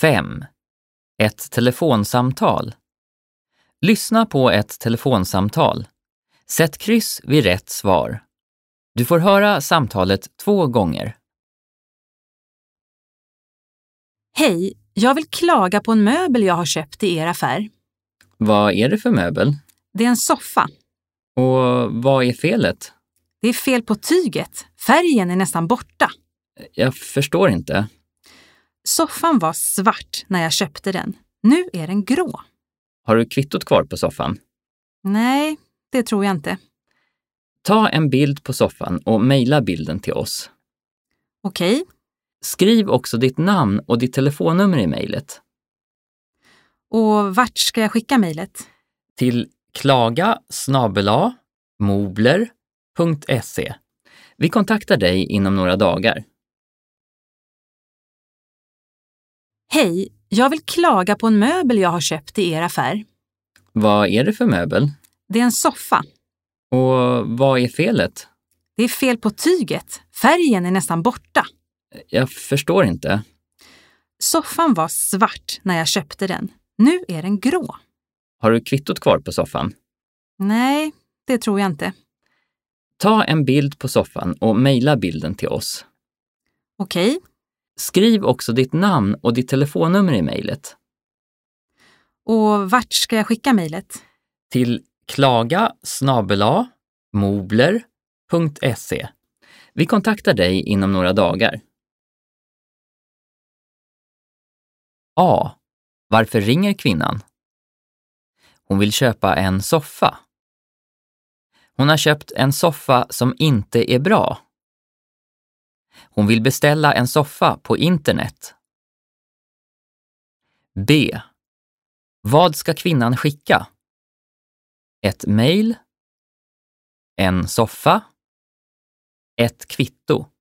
5. Ett telefonsamtal. Lyssna på ett telefonsamtal. Sätt kryss vid rätt svar. Du får höra samtalet 2 gånger. Hej, jag vill klaga på en möbel jag har köpt i er affär. Vad är det för möbel? Det är en soffa. Och vad är felet? Det är fel på tyget. Färgen är nästan borta. Jag förstår inte. Soffan var svart när jag köpte den. Nu är den grå. Har du kvittot kvar på soffan? Nej, det tror jag inte. Ta en bild på soffan och mejla bilden till oss. Okej. Skriv också ditt namn och ditt telefonnummer i mejlet. Och vart ska jag skicka mejlet? Till klaga@mobler.se. Vi kontaktar dig inom några dagar. Hej, jag vill klaga på en möbel jag har köpt i er affär. Vad är det för möbel? Det är en soffa. Och vad är felet? Det är fel på tyget. Färgen är nästan borta. Jag förstår inte. Soffan var svart när jag köpte den. Nu är den grå. Har du kvittot kvar på soffan? Nej, det tror jag inte. Ta en bild på soffan och mejla bilden till oss. Okej. Skriv också ditt namn och ditt telefonnummer i mejlet. Och vart ska jag skicka mejlet? Till klaga@mobler.se. Vi kontaktar dig inom några dagar. A. Varför ringer kvinnan? Hon vill köpa en soffa. Hon har köpt en soffa som inte är bra. Hon vill beställa en soffa på internet. B. Vad ska kvinnan skicka? Ett mejl, en soffa, ett kvitto.